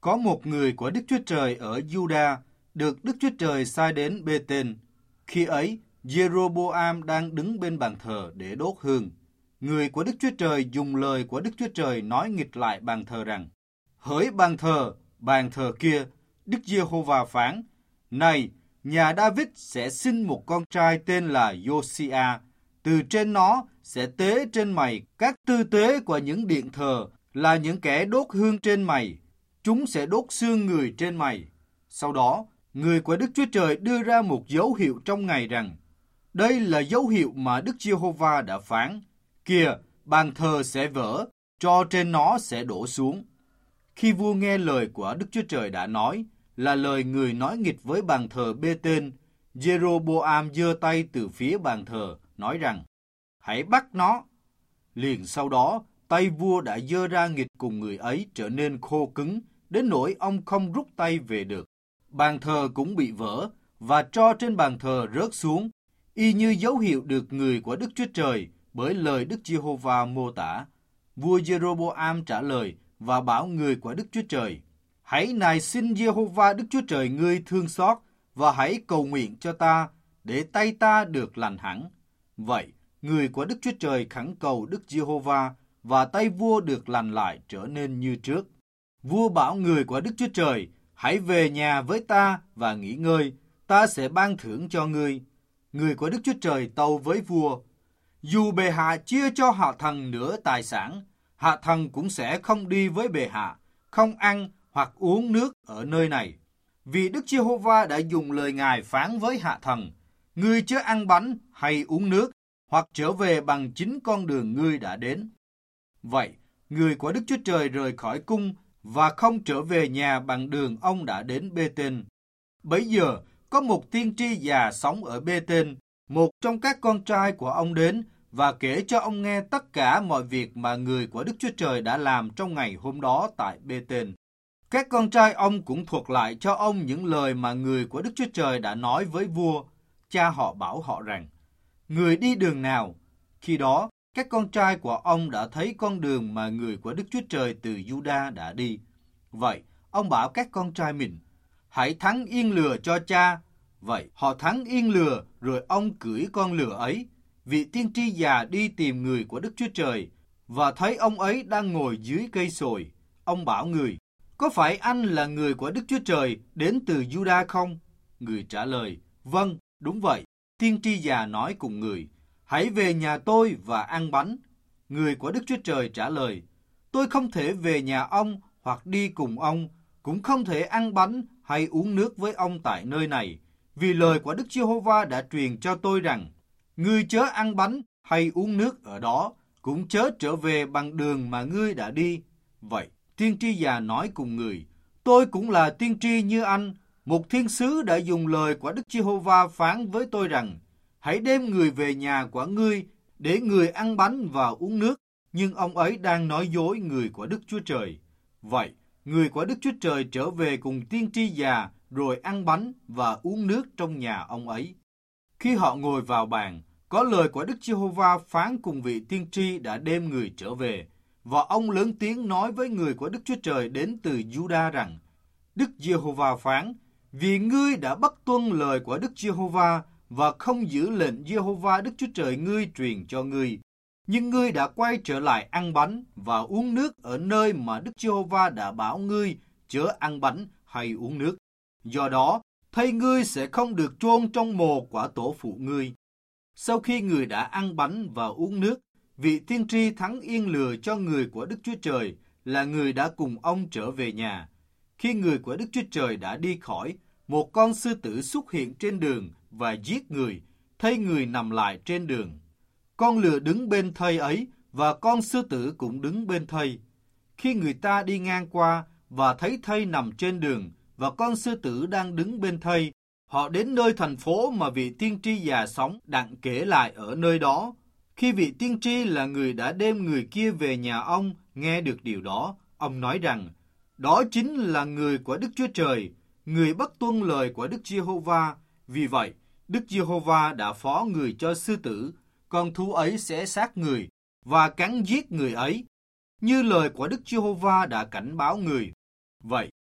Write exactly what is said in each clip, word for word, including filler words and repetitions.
Có một người của Đức Chúa Trời ở Juda được Đức Chúa Trời sai đến Bê-tên. Khi ấy, Giê-rô-bô-am đang đứng bên bàn thờ để đốt hương. Người của Đức Chúa Trời dùng lời của Đức Chúa Trời nói nghịch lại bàn thờ rằng: Hỡi bàn thờ, bàn thờ kia, Đức Giê-hô-va phán: Này, nhà David sẽ sinh một con trai tên là Giô-si-a. Từ trên nó sẽ tế trên mày các tư tế của những điện thờ, là những kẻ đốt hương trên mày. Chúng sẽ đốt xương người trên mày. Sau đó, người của Đức Chúa Trời đưa ra một dấu hiệu trong ngày rằng: Đây là dấu hiệu mà Đức Giê-hô-va đã phán: Kìa, bàn thờ sẽ vỡ, tro trên nó sẽ đổ xuống. Khi vua nghe lời của Đức Chúa Trời đã nói, là lời người nói nghịch với bàn thờ Bê-tên, Giê-rô-bô-am giơ tay từ phía bàn thờ, nói rằng: Hãy bắt nó. Liền sau đó, tay vua đã giơ ra nghịch cùng người ấy trở nên khô cứng, đến nỗi ông không rút tay về được. Bàn thờ cũng bị vỡ, và tro trên bàn thờ rớt xuống, y như dấu hiệu được người của Đức Chúa Trời bởi lời Đức Giê-hô-va mô tả. Vua Giê-rô-bô-am trả lời và bảo người của Đức Chúa Trời: Hãy nài xin Giê-hô-va Đức Chúa Trời ngươi thương xót, và hãy cầu nguyện cho ta, để tay ta được lành hẳn. Vậy, người của Đức Chúa Trời khẩn cầu Đức Giê-hô-va, và tay vua được lành lại trở nên như trước. Vua bảo người của Đức Chúa Trời: Hãy về nhà với ta và nghỉ ngơi, ta sẽ ban thưởng cho ngươi. Người của Đức Chúa Trời tâu với vua: Dù bệ hạ chia cho hạ thần nửa tài sản, hạ thần cũng sẽ không đi với bệ hạ, không ăn hoặc uống nước ở nơi này. Vì Đức Giê-hô-va đã dùng lời Ngài phán với hạ thần: Ngươi chớ ăn bánh hay uống nước, hoặc trở về bằng chính con đường ngươi đã đến. Vậy, người của Đức Chúa Trời rời khỏi cung và không trở về nhà bằng đường ông đã đến Bê-tên. Bấy giờ, có một tiên tri già sống ở Bê-tên. Một trong các con trai của ông đến và kể cho ông nghe tất cả mọi việc mà người của Đức Chúa Trời đã làm trong ngày hôm đó tại Bê-tên. Các con trai ông cũng thuật lại cho ông những lời mà người của Đức Chúa Trời đã nói với vua. Cha họ bảo họ rằng: Người đi đường nào? Khi đó, các con trai của ông đã thấy con đường mà người của Đức Chúa Trời từ Juda đã đi. Vậy, ông bảo các con trai mình: Hãy thắng yên lừa cho cha. Vậy, họ thắng yên lừa, rồi ông cưỡi con lừa ấy. Vị tiên tri già đi tìm người của Đức Chúa Trời, và thấy ông ấy đang ngồi dưới cây sồi. Ông bảo người: Có phải anh là người của Đức Chúa Trời đến từ Juda không? Người trả lời: Vâng, đúng vậy. Tiên tri già nói cùng người: Hãy về nhà tôi và ăn bánh. Người của Đức Chúa Trời trả lời: Tôi không thể về nhà ông hoặc đi cùng ông, cũng không thể ăn bánh hay uống nước với ông tại nơi này, vì lời của Đức Giê-hô-va đã truyền cho tôi rằng: Ngươi chớ ăn bánh hay uống nước ở đó, cũng chớ trở về bằng đường mà ngươi đã đi. Vậy, tiên tri già nói cùng người: Tôi cũng là tiên tri như anh. Một thiên sứ đã dùng lời của Đức Giê-hô-va phán với tôi rằng: Hãy đem người về nhà của ngươi, để người ăn bánh và uống nước. Nhưng ông ấy đang nói dối người của Đức Chúa Trời. Vậy, người của Đức Chúa Trời trở về cùng tiên tri già, rồi ăn bánh và uống nước trong nhà ông ấy. Khi họ ngồi vào bàn, có lời của Đức Giê-hô-va phán cùng vị tiên tri đã đem người trở về. Và ông lớn tiếng nói với người của Đức Chúa Trời đến từ Juda rằng: Đức Giê-hô-va phán: Vì ngươi đã bất tuân lời của Đức Giê-hô-va và không giữ lệnh Giê-hô-va Đức Chúa Trời ngươi truyền cho ngươi, nhưng ngươi đã quay trở lại ăn bánh và uống nước ở nơi mà Đức Giê-hô-va đã bảo ngươi chớ ăn bánh hay uống nước. Do đó, thây ngươi sẽ không được chôn trong mồ của tổ phụ ngươi. Sau khi người đã ăn bánh và uống nước, vị tiên tri thắng yên lừa cho người của Đức Chúa Trời là người đã cùng ông trở về nhà. Khi người của Đức Chúa Trời đã đi khỏi, một con sư tử xuất hiện trên đường và giết người, thây người nằm lại trên đường. Con lừa đứng bên thây ấy và con sư tử cũng đứng bên thây. Khi người ta đi ngang qua và thấy thây nằm trên đường và con sư tử đang đứng bên thây, họ đến nơi thành phố mà vị tiên tri già sống đặng kể lại ở nơi đó. Khi vị tiên tri là người đã đem người kia về nhà ông nghe được điều đó, ông nói rằng: Đó chính là người của Đức Chúa Trời, người bất tuân lời của Đức Giê-hô-va. Vì vậy, Đức Giê-hô-va đã phó người cho sư tử, con thú ấy sẽ sát người và cắn giết người ấy, như lời của Đức Giê-hô-va đã cảnh báo người. Vậy,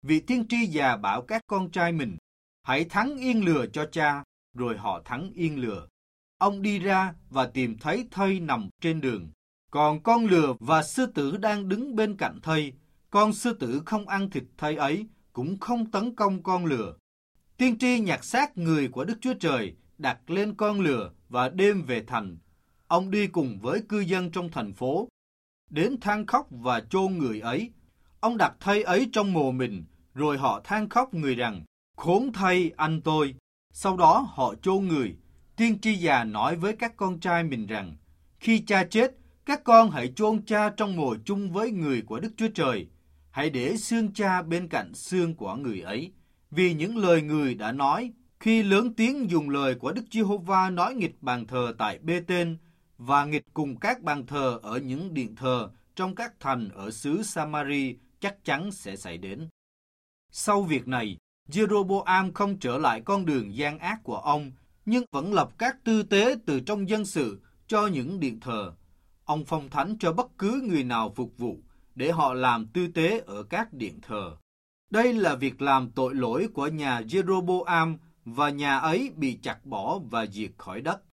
vị tiên tri già bảo các con trai mình, hãy thắng yên lừa cho cha, rồi họ thắng yên lừa. Ông đi ra và tìm thấy thây nằm trên đường. Còn con lừa và sư tử đang đứng bên cạnh thây. Con sư tử không ăn thịt thây ấy, cũng không tấn công con lừa. Tiên tri nhặt xác người của Đức Chúa Trời, đặt lên con lừa và đem về thành. Ông đi cùng với cư dân trong thành phố, đến than khóc và chôn người ấy. Ông đặt thây ấy trong mồ mình, rồi họ than khóc người rằng, khốn thay anh tôi. Sau đó họ chôn người. Tiên tri già nói với các con trai mình rằng, khi cha chết, các con hãy chôn cha trong mồ chung với người của Đức Chúa Trời. Hãy để xương cha bên cạnh xương của người ấy. Vì những lời người đã nói, khi lớn tiếng dùng lời của Đức Giê-hô-va nói nghịch bàn thờ tại Bê-tên và nghịch cùng các bàn thờ ở những điện thờ trong các thành ở xứ Sa-ma-ri chắc chắn sẽ xảy đến. Sau việc này, Giê-rô-bô-am không trở lại con đường gian ác của ông, nhưng vẫn lập các tư tế từ trong dân sự cho những điện thờ. Ông phong thánh cho bất cứ người nào phục vụ, để họ làm tư tế ở các điện thờ. Đây là việc làm tội lỗi của nhà Giê-rô-bô-am, và nhà ấy bị chặt bỏ và diệt khỏi đất.